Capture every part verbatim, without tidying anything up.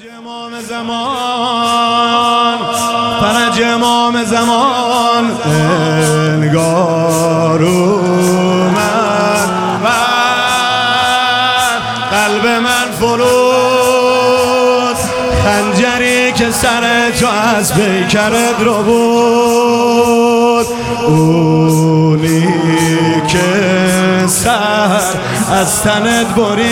امام زمان فرج امام زمان انگار اومد و قلب من فرود خنجری که سر تو از پیکرت رو بود اونی که سر از تنت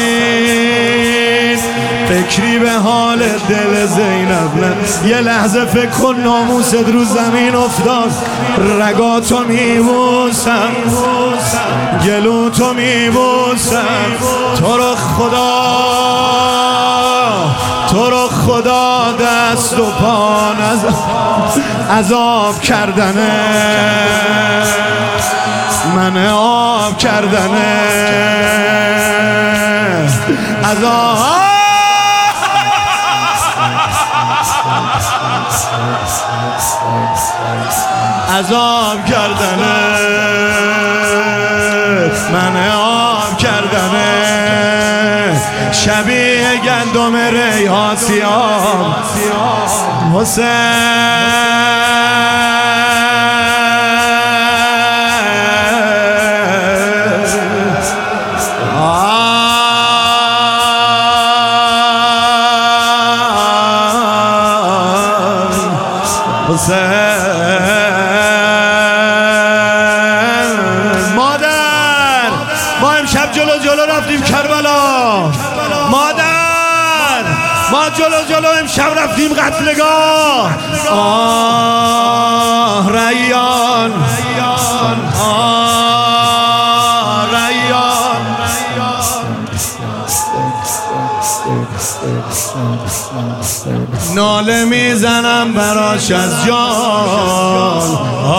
برید فکری به حال دل زینب نه یه لحظه فکر کن ناموست رو زمین افتاد رگاتو میبوسم گلوتو میبوسم تو رو خدا تو رو خدا دست و پا عذاب کردنه من آب کردنه عذاب عذاب کردنه من آب کردنه شبیه گندم ریحان سیاه حسین مادر ما امشب جلو جلو رفتیم کربلا مادر ما جلو جلو امشب رفتیم قتلگاه آه ریان آه ریان ناله میزنم براش از جان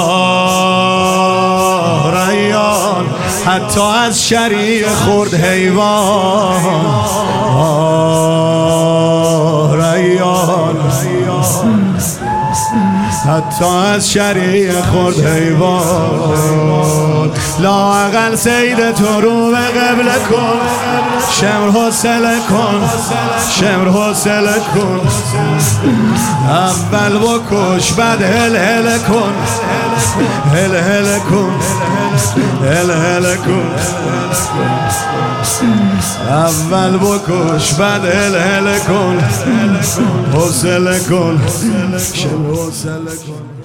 آه ریان حتی از شریع خورد حیوان آه ریان حتی از شریع خورد حیوان لااقل سید تو رو به قبله کن شمر حوصله کن شمر حوصله کن اول بکش بعد هل هل کن هل هل کن هل هل کن اول بکش بعد هل هل کن حوصله کن شمر حوصله کن